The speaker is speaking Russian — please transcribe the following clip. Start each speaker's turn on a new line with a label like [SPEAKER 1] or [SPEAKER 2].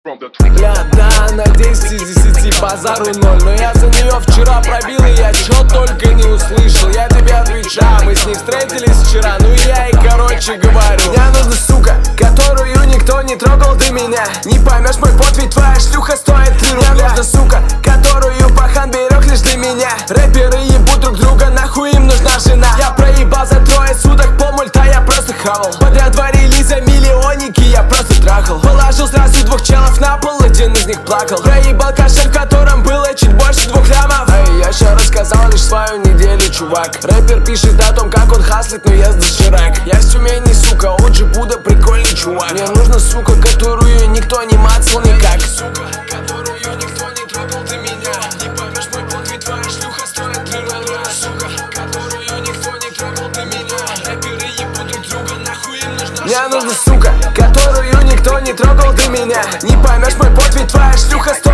[SPEAKER 1] Бля, да, на 10 из 10 базару 0. Но я за нее вчера пробил, и я чё только не услышал. Я тебе отвечаю, мы с ней встретились вчера. Ну я и короче говорю: мне нужна сука, которую никто не трогал до меня. Не поймешь мой пот, ведь твоя шлюха стоит 3 рубля. Мне нужна сука, которую пахан берег лишь для меня. Рэперы ебут друг друга, нахуй им нужна жена. Я проебал за 3 суток полмульта, я просто хавал. Подряд 2 релиза, миллионники, я просто трахал. Положил сразу 2 челов на пол, один из них плакал. Проебал кошель, в котором было чуть больше 2 лямов. Эй, я ща рассказал лишь свою неделю, чувак. Рэпер пишет о том, как он хаслит, но я доширак. Я с Тюмени, сука, Оджи Буда, прикольный чувак. Мне нужна сука, которую никто не мацал никак. Сука, которую никто не трогал до меня. Не поймешь мой пот, ведь твоя шлюха стоит 3 рубля. Сука, которую никто не трогал до меня. Рэперы ебут друг друга, нахуй им нужна. Мне нужна сука, которую никто не трогал до меня. Не поймешь мой пот, ведь твоя шлюха стоит